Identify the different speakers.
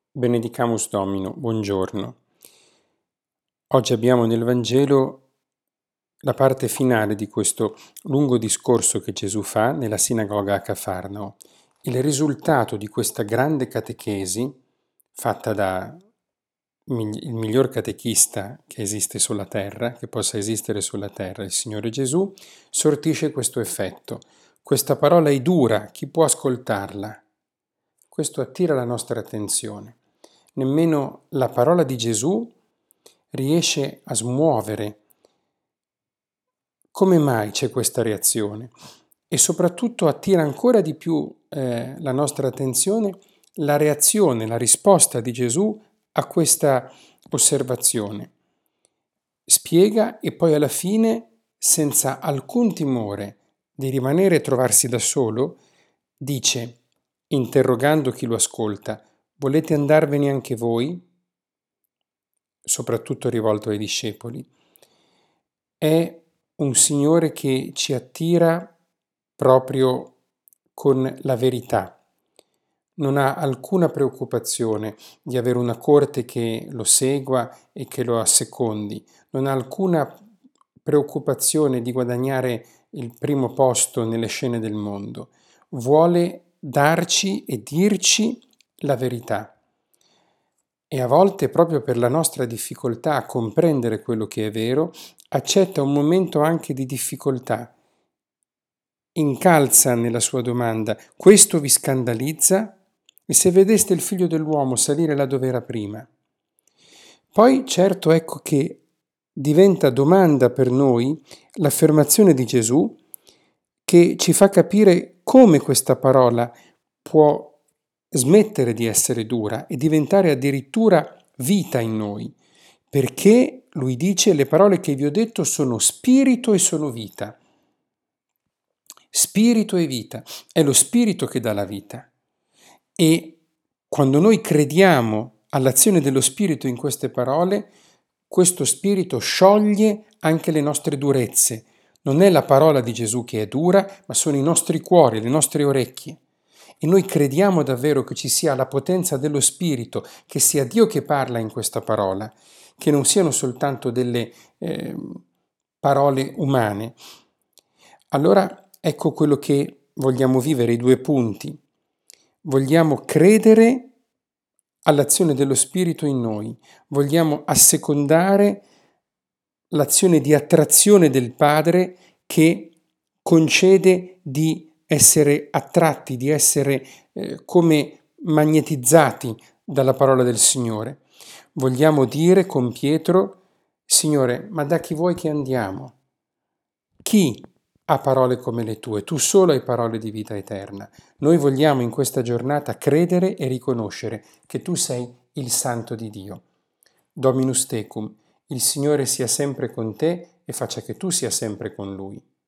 Speaker 1: Benedicamus Domino, buongiorno. Oggi abbiamo nel Vangelo la parte finale di questo lungo discorso che Gesù fa nella sinagoga a Cafarnao. Il risultato di questa grande catechesi, fatta da il miglior catechista che esiste sulla terra, che possa esistere sulla terra, il Signore Gesù, sortisce questo effetto. Questa parola è dura, chi può ascoltarla? Questo attira la nostra attenzione. Nemmeno la parola di Gesù riesce a smuovere. Come mai c'è questa reazione? E soprattutto attira ancora di più la nostra attenzione la reazione, la risposta di Gesù a questa osservazione. Spiega e poi alla fine, senza alcun timore di rimanere e trovarsi da solo, dice, interrogando chi lo ascolta, volete andarvene anche voi? Soprattutto rivolto ai discepoli. È un Signore che ci attira proprio con la verità. Non ha alcuna preoccupazione di avere una corte che lo segua e che lo assecondi. Non ha alcuna preoccupazione di guadagnare il primo posto nelle scene del mondo. Vuole darci e dirci la verità. E a volte, proprio per la nostra difficoltà a comprendere quello che è vero, accetta un momento anche di difficoltà. Incalza nella sua domanda: questo vi scandalizza? E se vedeste il Figlio dell'uomo salire là dove era prima? Poi, certo, ecco che diventa domanda per noi l'affermazione di Gesù che ci fa capire come questa parola può smettere di essere dura e diventare addirittura vita in noi, perché lui dice: le parole che vi ho detto sono spirito e sono vita. Spirito e vita, è lo spirito che dà la vita. E quando noi crediamo all'azione dello spirito in queste parole, questo spirito scioglie anche le nostre durezze. Non è la parola di Gesù che è dura, ma sono i nostri cuori, le nostre orecchie. E noi crediamo davvero che ci sia la potenza dello Spirito, che sia Dio che parla in questa parola, che non siano soltanto delle parole umane. Allora ecco quello che vogliamo vivere, i due punti. Vogliamo credere all'azione dello Spirito in noi, vogliamo assecondare l'azione di attrazione del Padre che concede di essere attratti, di essere come magnetizzati dalla parola del Signore. Vogliamo dire con Pietro: Signore, ma da chi vuoi che andiamo? Chi ha parole come le tue? Tu solo hai parole di vita eterna. Noi vogliamo in questa giornata credere e riconoscere che tu sei il Santo di Dio. Dominus tecum, il Signore sia sempre con te e faccia che tu sia sempre con Lui.